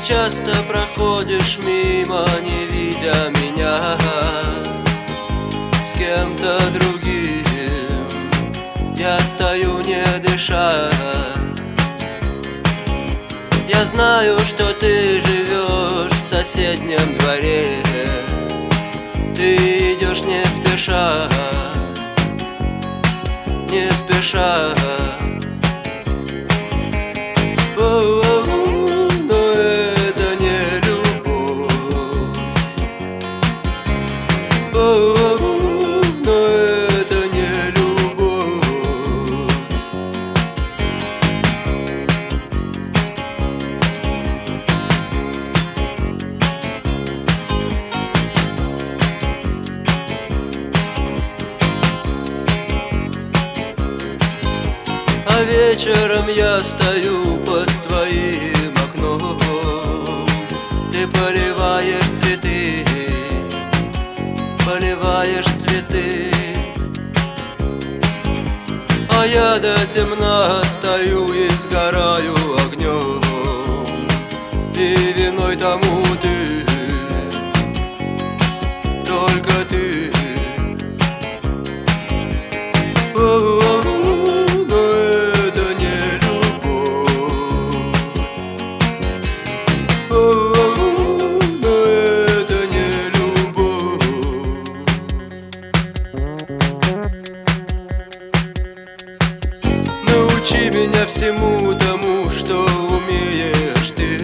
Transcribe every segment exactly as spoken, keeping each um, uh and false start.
часто проходишь мимо, не видя меня с кем-то другим. Я стою, не дыша. Я знаю, что ты живешь в соседнем дворе. Ты идешь не спеша, не спеша. О-о-о, но это не любовь. О-о-о, но это не любовь. А вечером я стою под твоим окном. Ты поливаешь цветы, поливаешь цветы. А я до темна стою и сгораю огнем. И виной тому ты, только ты. О-о-о, но это не любовь. О-о-о, но это не любовь. Научи меня всему тому, что умеешь ты.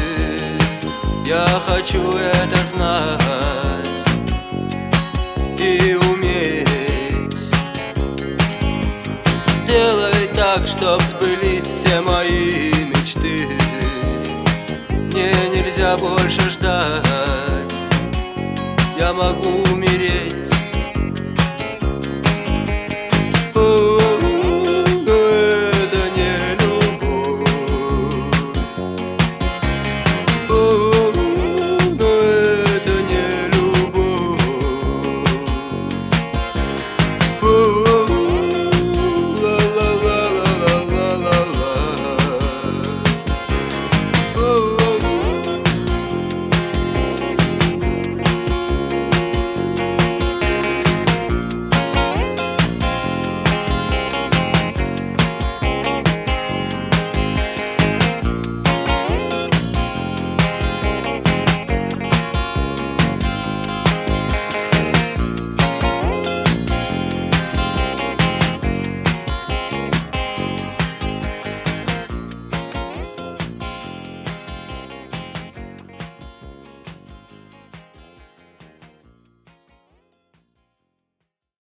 Я хочу это знать и уметь. Сделай так, чтоб сбылись все мои мечты. Мне нельзя больше ждать. Я могу